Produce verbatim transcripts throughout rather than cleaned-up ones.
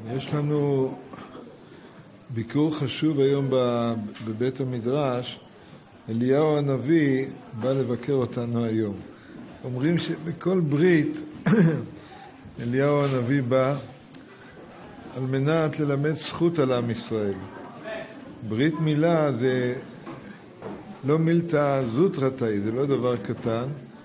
יש לנו ביקור חשוב היום בבית המדרש. אליהו הנביא בא לבקר אותנו היום. אומרים שבכל ברית אליהו הנביא בא על מנת ללמד זכות על עם ישראל. ברית מילה זה לא מילתא זוטרתאי, זה לא דבר קטן,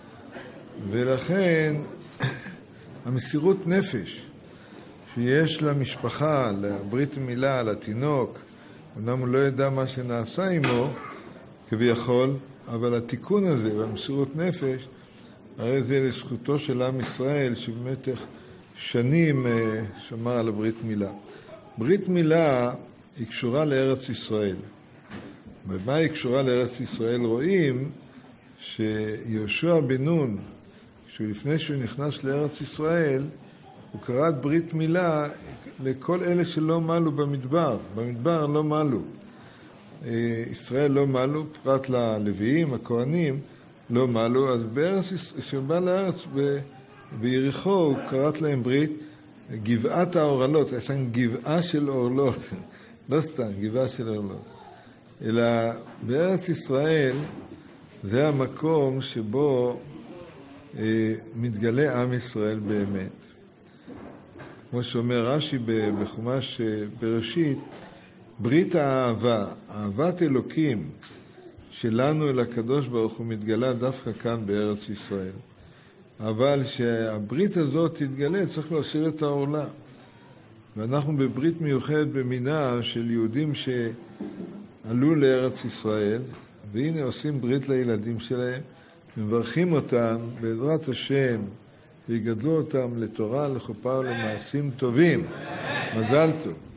ולכן המסירות נפש שיש למשפחה, לברית מילה, לתינוק, אמנם הוא לא ידע מה שנעשה עמו כביכול, אבל התיקון הזה והמסירות נפש, הרי זה לזכותו של עם ישראל שבמשך שנים שמר על הברית מילה. ברית מילה היא קשורה לארץ ישראל. ומה היא קשורה לארץ ישראל? רואים שיהושע בן נון, שלפני שהוא נכנס לארץ ישראל, הוא קראת ברית מילה לכל אלה שלא מעלו במדבר. במדבר לא מעלו. ישראל לא מעלו, פרט ללוויים, הכהנים, לא מעלו. אז בארץ, כשבא לארץ ב, ביריחו, הוא קראת להם ברית גבעת האורלות. יש להם גבעה של אורלות. לא סתם, גבעה של אורלות. אלא בארץ ישראל זה המקום שבו אה, מתגלה עם ישראל באמת. כמו שאומר רש"י בחומש בראשית, ברית האהבה, אהבת אלוקים שלנו אל הקדוש ברוך הוא מתגלה דווקא כאן בארץ ישראל. אבל שהברית הזאת תתגלה צריך להסיר את העורלה. ואנחנו בברית מיוחדת במינה של יהודים שעלו לארץ ישראל, והנה עושים ברית לילדים שלהם, מברכים אותם בעזרת השם, ויגדלו אותם לתורה, לחופה ולמעשים טובים. מזל טוב.